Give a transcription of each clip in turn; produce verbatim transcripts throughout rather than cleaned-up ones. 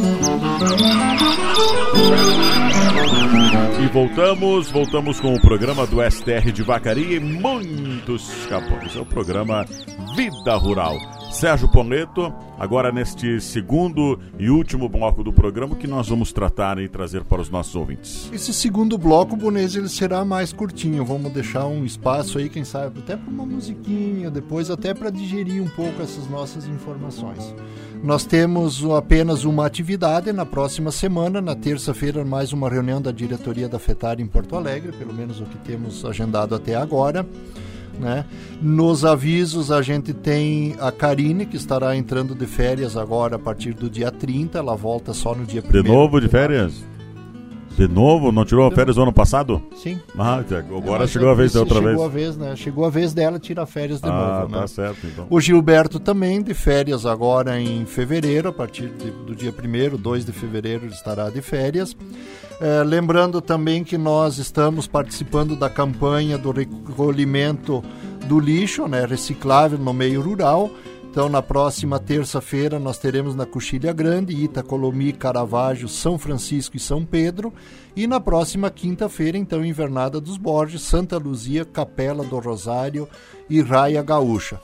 E voltamos, voltamos com o programa do S T R de Vacaria e muitos capões. É o programa Vida Rural. Sérgio Poleto, agora neste segundo e último bloco do programa, que nós vamos tratar e trazer para os nossos ouvintes. Esse segundo bloco, Bonese, ele será mais curtinho. Vamos deixar um espaço aí, quem sabe, até para uma musiquinha, depois até para digerir um pouco essas nossas informações. Nós temos apenas uma atividade na próxima semana, na terça-feira, mais uma reunião da diretoria da FETAR em Porto Alegre, pelo menos o que temos agendado até agora. Né? Nos avisos a gente tem a Karine, que estará entrando de férias agora a partir do dia trinta, ela volta só no dia primeiro. De novo de férias? De novo? Não tirou de férias no ano passado? Sim. Ah, agora chegou a vez da outra chegou vez. A vez né? Chegou a vez dela tirar férias de ah, novo. Tá né? certo, então. O Gilberto também de férias agora em fevereiro, a partir de, do dia primeiro, dois de fevereiro ele estará de férias. É, lembrando também que nós estamos participando da campanha do recolhimento do lixo, né, reciclável no meio rural. Então, na próxima terça-feira, nós teremos na Coxilha Grande, Itacolomi, Caravaggio, São Francisco e São Pedro. E na próxima quinta-feira, então, Invernada dos Borges, Santa Luzia, Capela do Rosário e Raia Gaúcha.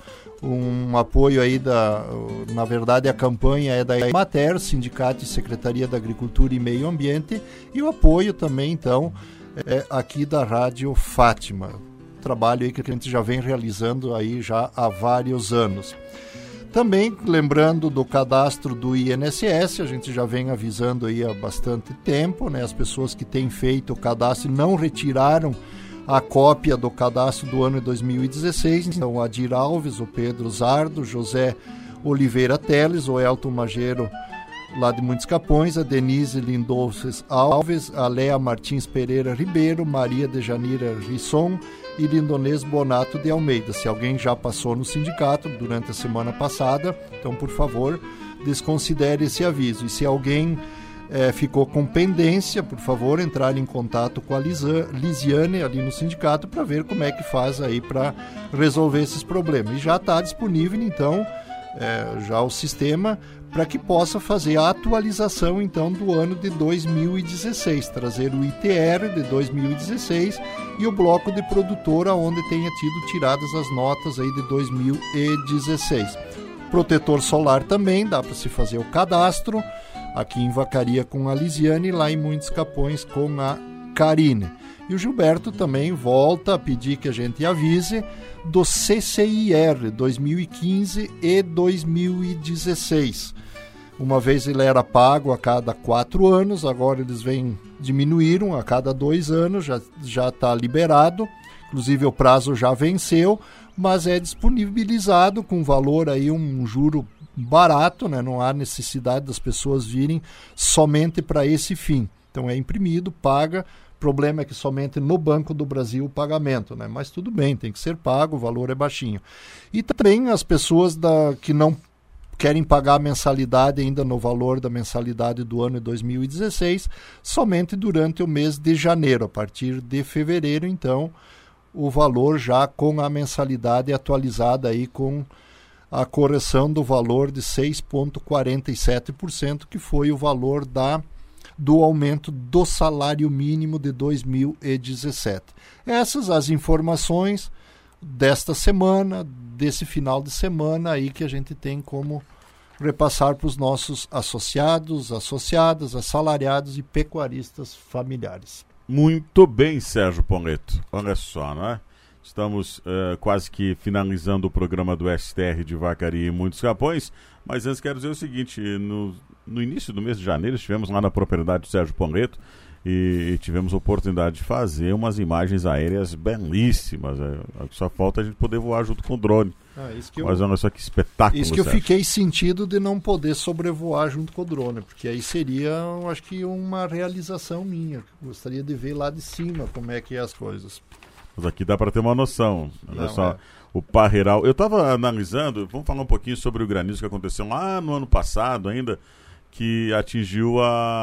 Um apoio aí da, na verdade a campanha é da Emater, Sindicato e Secretaria da Agricultura e Meio Ambiente, e o apoio também, então, é aqui da Rádio Fátima. Trabalho aí que a gente já vem realizando aí já há vários anos. Também lembrando do cadastro do I N S S, a gente já vem avisando aí há bastante tempo, né? As pessoas que têm feito o cadastro e não retiraram a cópia do cadastro do ano de dois mil e dezesseis, então o Adir Alves, o Pedro Zardo, José Oliveira Teles, o Elton Mageiro lá de Muitos Capões, a Denise Lindolces Alves, a Léa Martins Pereira Ribeiro, Maria de Janira Risson e Lindonês Bonato de Almeida. Se alguém já passou no sindicato durante a semana passada, então por favor desconsidere esse aviso. E se alguém É, ficou com pendência, por favor, entrar em contato com a Lisa, Lisiane ali no sindicato para ver como é que faz aí para resolver esses problemas. E já está disponível, então, é, já o sistema para que possa fazer a atualização, então, do ano de dois mil e dezesseis, trazer o I T R de dois mil e dezesseis e o bloco de produtora, onde tenha tido tiradas as notas aí de dois mil e dezesseis. Protetor solar também, dá para se fazer o cadastro, aqui em Vacaria com a Lisiane e lá em Muitos Capões com a Karine. E o Gilberto também volta a pedir que a gente avise do C C I R dois mil e quinze e dois mil e dezesseis. Uma vez ele era pago a cada quatro anos, agora eles vêm diminuíram a cada dois anos, já já está liberado, inclusive o prazo já venceu, mas é disponibilizado com valor aí, um juro barato, né? Não há necessidade das pessoas virem somente para esse fim. Então é imprimido, paga. O problema é que somente no Banco do Brasil o pagamento, né? Mas tudo bem, tem que ser pago, o valor é baixinho. E também as pessoas da, que não querem pagar a mensalidade ainda no valor da mensalidade do ano de dois mil e dezesseis, somente durante o mês de janeiro. A partir de fevereiro, então, o valor já com a mensalidade atualizada aí com a correção do valor de seis vírgula quarenta e sete por cento, que foi o valor da, do aumento do salário mínimo de dois mil e dezessete. Essas as informações desta semana, desse final de semana aí que a gente tem como repassar para os nossos associados, associadas, assalariados e pecuaristas familiares. Muito bem, Sérgio Poleto. Olha só, não é? Estamos uh, quase que finalizando o programa do S T R de Vacaria e Muitos Capões, mas antes quero dizer o seguinte, no, no início do mês de janeiro estivemos lá na propriedade do Sérgio Poleto e, e tivemos a oportunidade de fazer umas imagens aéreas belíssimas, é, só falta a gente poder voar junto com o drone. Ah, isso que eu, mas olha só que espetáculo. Isso que eu Sérgio. Fiquei sentido de não poder sobrevoar junto com o drone, porque aí seria, eu acho que uma realização minha, gostaria de ver lá de cima como é que é as coisas. Mas aqui dá para ter uma noção. Olha Não, só, é. o Parreiral. Eu estava analisando, vamos falar um pouquinho sobre o granizo que aconteceu lá no ano passado ainda, que atingiu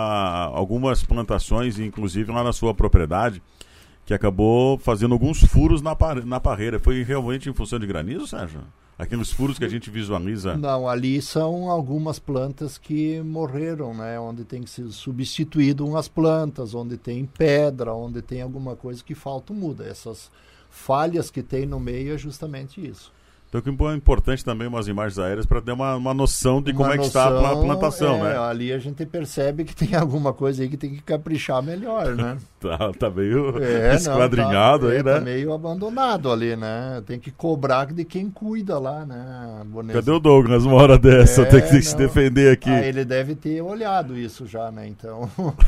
a, algumas plantações, inclusive lá na sua propriedade, que acabou fazendo alguns furos na, par, na parreira. Foi realmente em função de granizo, Sérgio? Aqueles furos que a gente visualiza? Não, ali são algumas plantas que morreram, né? Onde tem que ser substituído umas plantas, onde tem pedra, onde tem alguma coisa que falta muda. Essas falhas que tem no meio é justamente isso. Então, que é importante também umas imagens aéreas para ter uma, uma noção de uma como é que noção, está a plantação, é, né? Ali a gente percebe que tem alguma coisa aí que tem que caprichar melhor, né? tá, tá meio é, esquadrinhado não, tá, aí, é, né? Tá meio abandonado ali, né? Tem que cobrar de quem cuida lá, né, Bonesa? Cadê o Douglas uma hora dessa? É, tem que não. se defender aqui. Ah, ele deve ter olhado isso já, né? Então,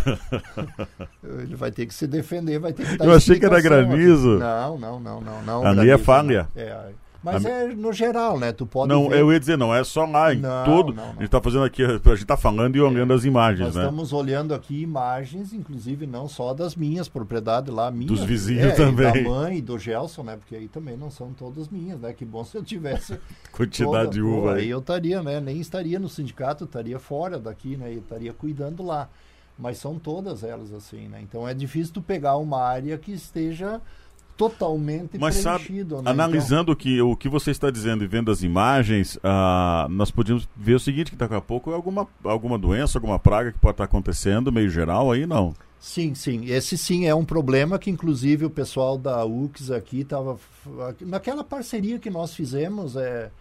ele vai ter que se defender, vai ter que dar Eu achei que era granizo. Aqui. Não, não, não, não. não Ali é falha. É, mas a... é no geral, né? Tu pode Não, ver... eu ia dizer, não é só lá, em não, todo. Não, não. A gente tá fazendo aqui, a gente tá falando e olhando é, as imagens, nós né? Estamos olhando aqui imagens, inclusive não só das minhas propriedades lá, minhas. Dos vizinhos é, também. E da mãe e do Gelson, né? Porque aí também não são todas minhas, né? Que bom se eu tivesse quantidade toda, de uva. Pô, aí eu estaria, né? Nem estaria no sindicato, estaria fora daqui, né? E estaria cuidando lá. Mas são todas elas assim, né? Então é difícil tu pegar uma área que esteja totalmente Mas preenchido. Sabe, né? analisando então... que, o que você está dizendo e vendo as imagens, uh, nós podemos ver o seguinte, que daqui a pouco é alguma, alguma doença, alguma praga que pode estar acontecendo, meio geral, aí não. Sim, sim. Esse sim é um problema que inclusive o pessoal da U C S aqui estava... Naquela parceria que nós fizemos é,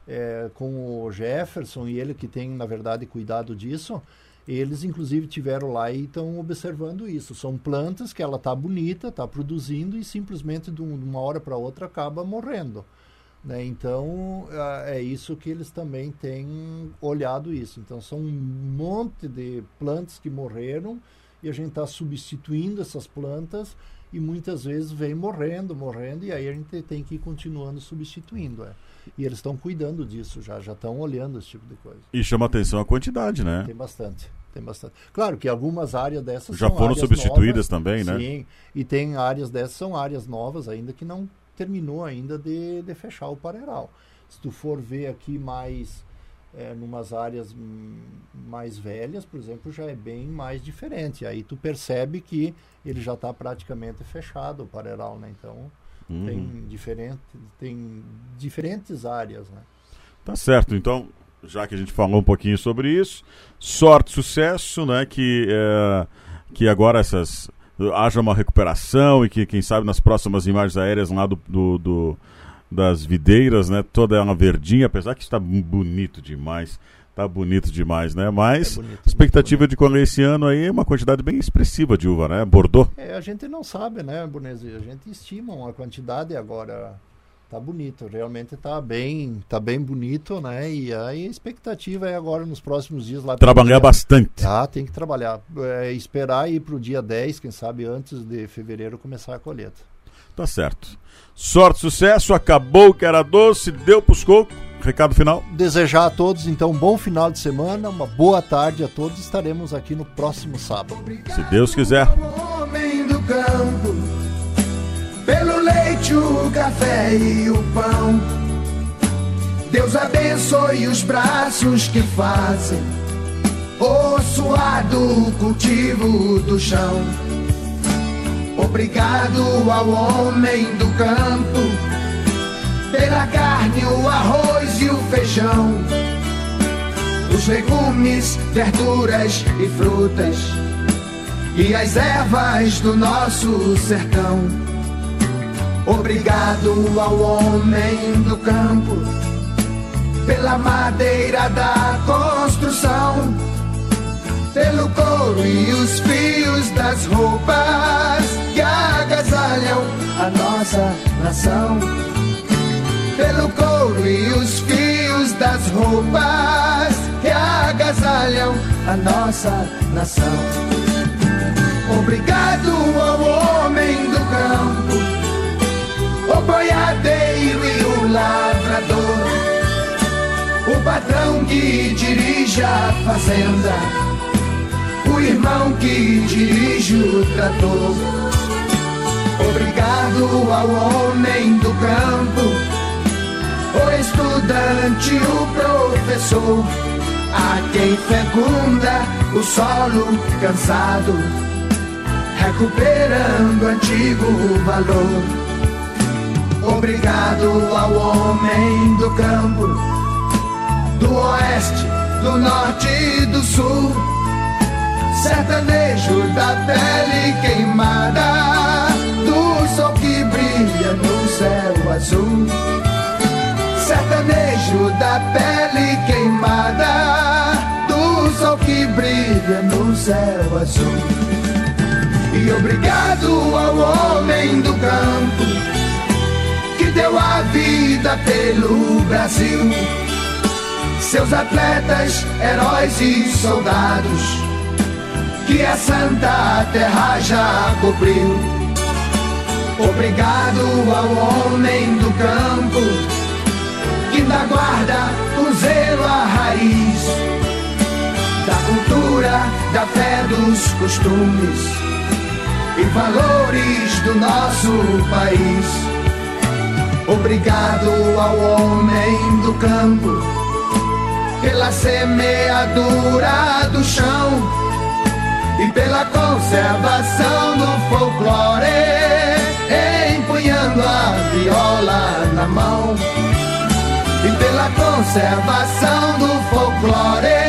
é, com o Jefferson e ele que tem, na verdade, cuidado disso... Eles, inclusive, tiveram lá e estão observando isso. São plantas que ela está bonita, está produzindo e simplesmente de uma hora para outra acaba morrendo. Né? Então, é isso que eles também têm olhado isso. Então, são um monte de plantas que morreram e a gente está substituindo essas plantas e muitas vezes vem morrendo, morrendo e aí a gente tem que ir continuando substituindo. É. E eles estão cuidando disso já, já estão olhando esse tipo de coisa. E chama atenção a quantidade, né? Tem bastante. Tem bastante. Claro que algumas áreas dessas já são foram áreas substituídas novas, também, né? Sim, e tem áreas dessas, são áreas novas ainda que não terminou ainda de, de fechar o pareiral. Se tu for ver aqui mais, é, numas áreas hum, mais velhas, por exemplo, já é bem mais diferente. Aí tu percebe que ele já está praticamente fechado o pareiral, né? Então, uhum. tem, diferente, tem diferentes áreas, né? Tá certo, então... Já que a gente falou um pouquinho sobre isso, sorte, sucesso, né? Que, é, que agora essas, haja uma recuperação e que, quem sabe, nas próximas imagens aéreas lá do, do, do, das videiras, né? Toda ela verdinha, apesar que está bonito demais. Tá bonito demais, né? Mas é bonito, expectativa de colher esse ano aí é uma quantidade bem expressiva de uva, né? Bordeaux. É, a gente não sabe, né, Bonesi? A gente estima uma quantidade agora... Tá bonito, realmente tá bem, tá bem bonito, né? E aí a expectativa é agora nos próximos dias lá... Trabalhar dia... bastante. Ah, tem que trabalhar. É, esperar ir pro dia dez, quem sabe antes de fevereiro começar a colheita. Tá certo. Sorte, sucesso, acabou o que era doce, deu pros cocos. Recado final? Desejar a todos, então, um bom final de semana, uma boa tarde a todos. Estaremos aqui no próximo sábado. Se Deus quiser. Homem do campo, pelo leite, o café e o pão, Deus abençoe os braços que fazem o suado cultivo do chão. Obrigado ao homem do campo, pela carne, o arroz e o feijão, os legumes, verduras e frutas, e as ervas do nosso sertão. Obrigado ao homem do campo, pela madeira da construção, pelo couro e os fios das roupas que agasalham a nossa nação. Pelo couro e os fios das roupas que agasalham a nossa nação. Obrigado ao homem do campo, o boiadeiro e o lavrador, o patrão que dirige a fazenda, o irmão que dirige o trator. Obrigado ao homem do campo, o estudante, o professor, a quem fecunda o solo cansado, recuperando antigo valor. Obrigado ao homem do campo, do oeste, do norte e do sul, sertanejo da pele queimada, do sol que brilha no céu azul. Sertanejo da pele queimada, do sol que brilha no céu azul. E obrigado ao homem do campo, que deu a vida pelo Brasil, seus atletas, heróis e soldados, que a santa terra já cobriu. Obrigado ao homem do campo, que ainda guarda com zelo a raiz da cultura, da fé, dos costumes e valores do nosso país. Obrigado ao homem do campo, pela semeadura do chão e pela conservação do folclore, empunhando a viola na mão. E pela conservação do folclore,